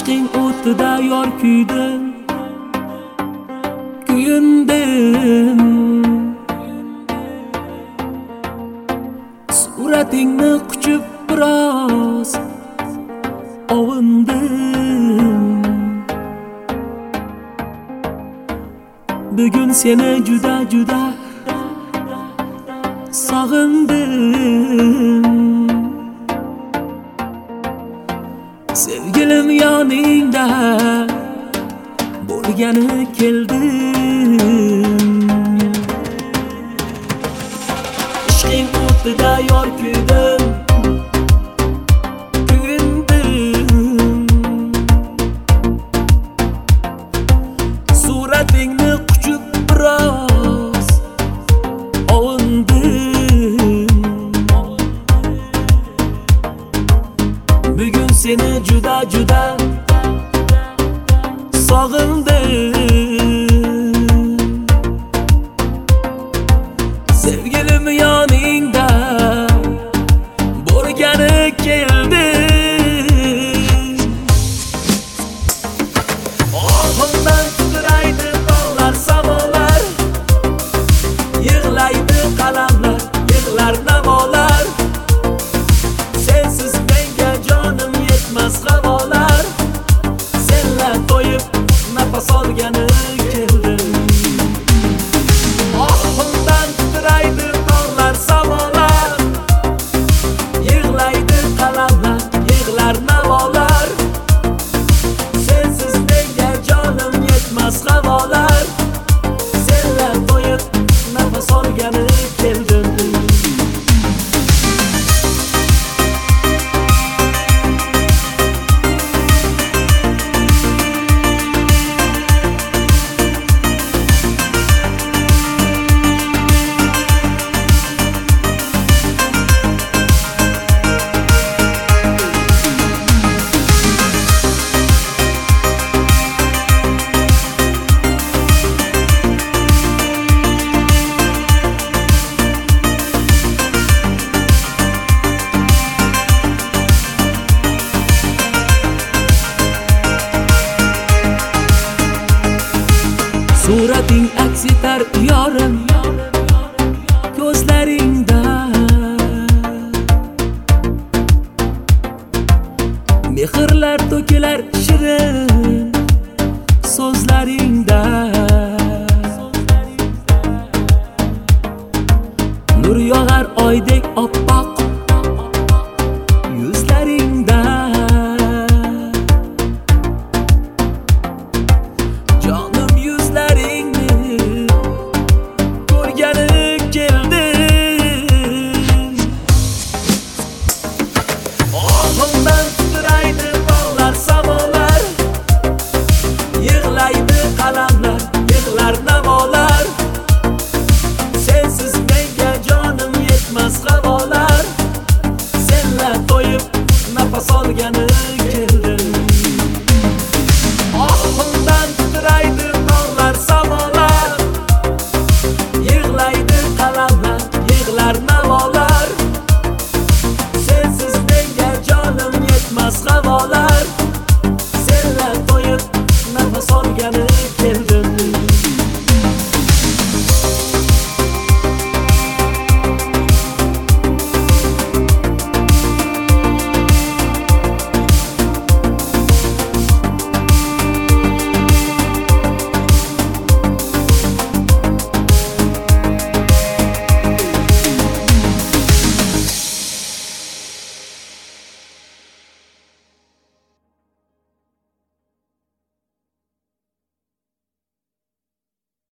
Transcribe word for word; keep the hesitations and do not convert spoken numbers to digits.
Ishqing o'tida yor kuydim, kuyundim. Suratingni quchib biroz ovundim. Bugun seni juda juda sog'indim. Sevgilim yoningda bo'lgani keldim. Ishqing o'tida yor kuydim, kuyundim. Suratingni quchib biroz ovundim. Bugun seni juda juda sog'indim. Sevgilim yoningda bo'lgani keldi. Ohimdan titraydi tog'lar, samolar, yig'laydi qalamlar, yig'lar navolar. Sensiz menga jonim yetmas havolar. Senla to'yib nafas olgani keldim. Ohimdan titraydi tog'lar, samolar, yig'laydi qalamlar, yig'lar navolar. Sensiz menga jonim yetmas havolar. Senla to'yib nafas olgani keldim. Surating aks etar yorim ko'zlaringda. Mehrlar to'kilar shirin so'zlaringda. Nur yog'ar oydek oppoq